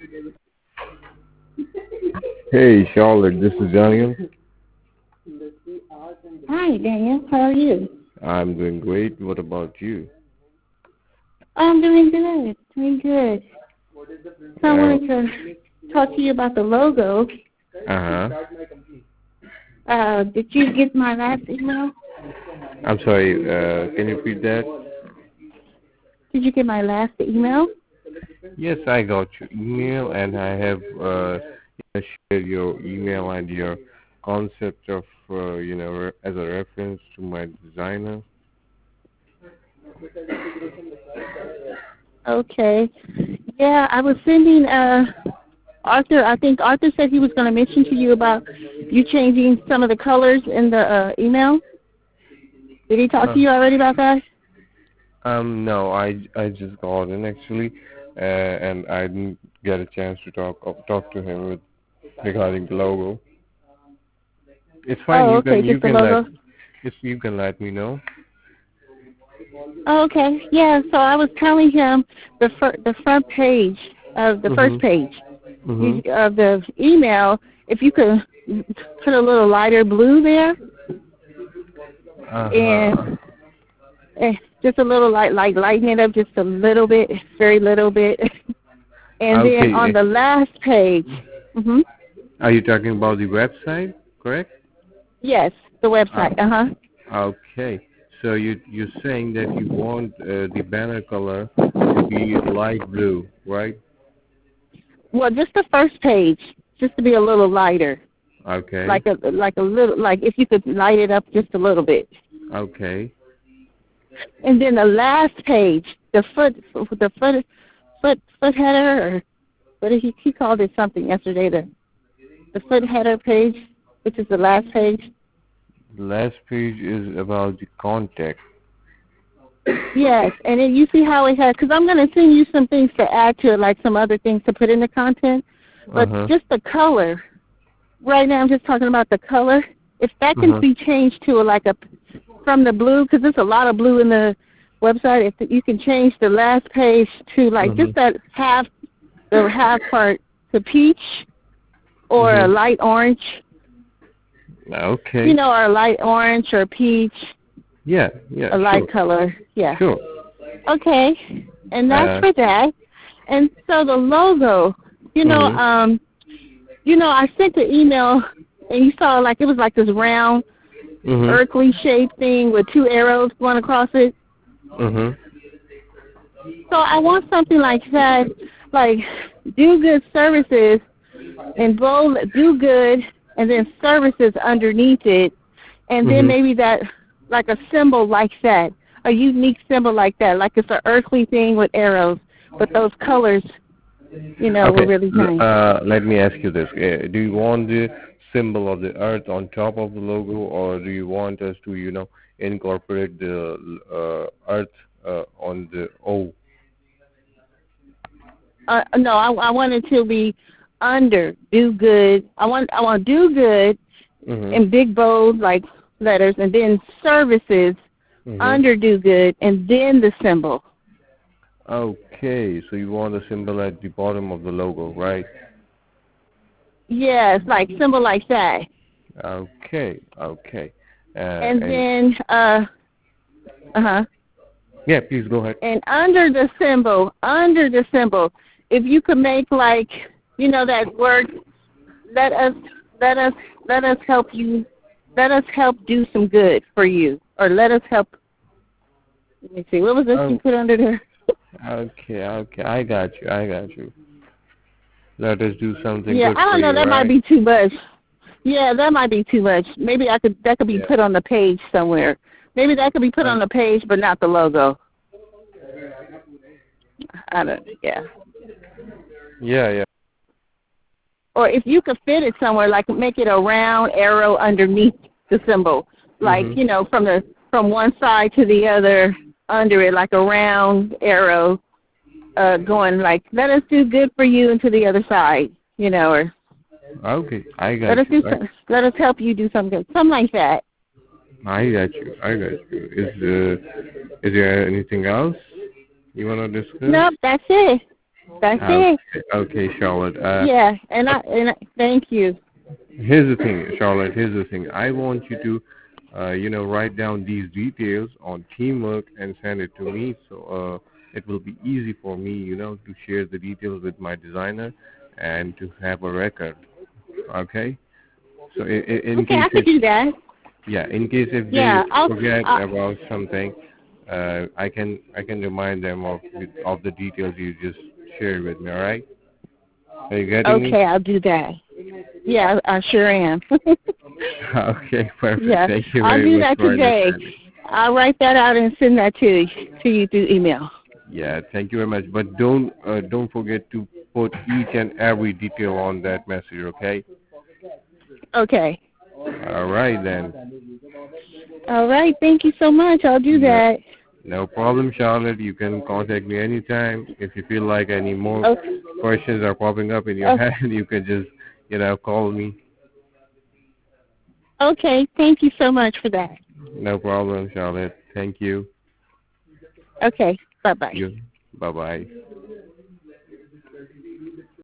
Hey Charlotte, this is Daniel. Hi, Daniel. How are you? I'm doing great. What about you? I'm doing good. Doing good. So I Uh wanted to talk to you about the logo. huh. Did you get my last email? I'm sorry. Can you repeat that? Did you get my last email? Yes, I got your email, and I have shared your email and your concept of as a reference to my designer. Okay. Yeah, I was sending Arthur. I think Arthur said he was going to mention to you about you changing some of the colors in the email. Did he talk Uh, to you already about that? no, I just got in actually, and I didn't get a chance to talk to him regarding the logo. It's fine. Oh, You okay. can you Just the can let logo. if you can let me know. Oh, okay. Yeah. So I was telling him the front page of the first Mhm. page Mhm. of the email. If you could put a little lighter blue there, Uh huh. and just a little lighten it up just a little bit, very little bit, and then Okay. on the last page. Mhm. Are you talking about the website? Correct. Yes, the Uh, website. Uh huh. okay. So you're saying that you want the banner color to be light blue, right? Well, just the first page, just to be a little lighter, Okay. like a little, like if you could light it up just a little bit. Okay. And then the last page, the foot header, or what did he called it something yesterday? The foot header page, which is the last page. The last page is about the contact. Yes, and then you see how it has, because I'm going to send you some things to add to it, like some other things to put in the content, Uh but huh. just the color. Right now I'm just talking about the color. If that Uh can huh. be changed to from the blue, because there's a lot of blue in the website, if you can change the last page to like just Mhm. that the half part to peach or a Mhm. light orange, Okay. or a light orange or peach, Yeah. Yeah. a light Sure. color. Yeah. Sure. Okay. And that's Uh. for that. And so the logo, Mhm. I sent the email and you saw like it was like this round Mhm. earthly shaped thing with two arrows going across it. Mhm. So I want something like that, like do good services and bold do good and then services underneath it, and then Mhm. maybe that like a symbol like that, a unique symbol like that, like it's an earthly thing with arrows, but those colors, were Okay. really nice. Let me ask you this: do you want the symbol of the earth on top of the logo, or do you want us to, incorporate the earth on the O? No, I want it to be under do good. I want do good Mhm. in big bold like letters, and then services Mhm. under do good, and then the symbol. Okay, so you want a symbol at the bottom of the logo, right? Yes, like symbol like that. Okay. Okay. And And then uh-huh. yeah, please go ahead. And under the symbol, if you could make like, that word, let us let us let us help you, let us help do some good for you, or let us help. Let me see, what was this you Oh, put under there? okay. Okay, I got you. I got you. Let us do something Yeah, good I for don't know, you, that might right? be too much. Yeah, that might be too much. Maybe that could be Yeah. put on the page somewhere. Maybe that could be put Uh, on the page, but not the logo. I don't. Yeah. yeah. Yeah. Or if you could fit it somewhere, like make it a round arrow underneath the symbol, like Mhm. from one side to the other under it, like a round arrow, going like let us do good for you, and to the other side, or Okay, I got you. let us help you do something, something like that. I got you. I got you. Is there anything else you wanna discuss? Nope, that's it. That's it. Okay, Charlotte. Yeah, thank you. Here's the thing, Charlotte. Here's the thing. I want you to, write down these details on teamwork and send it to me. So it will be easy for me, to share the details with my designer and to have a record. Okay. So in Okay, case I could if do that. yeah, in case if Yeah, they forget about something, I can remind them of the details you just shared with me. All right? Are you getting me? okay, I'll do that. Yeah, I sure am. Okay, perfect. Yeah, Thank you I'll very do much that for today. understanding. I'll write that out and send that to you through email. Yeah, thank you very much. But don't forget to put each and every detail on that message. Okay? Okay. All right then. All right. Thank you so much. I'll do No, that. no problem, Charlotte. You can contact me anytime. If you feel like any more Okay. questions are popping up in your Oh, head, you can just, call me. okay. Thank you so much for that. No problem, Charlotte. Thank you. Okay. Bye bye. You. Bye bye.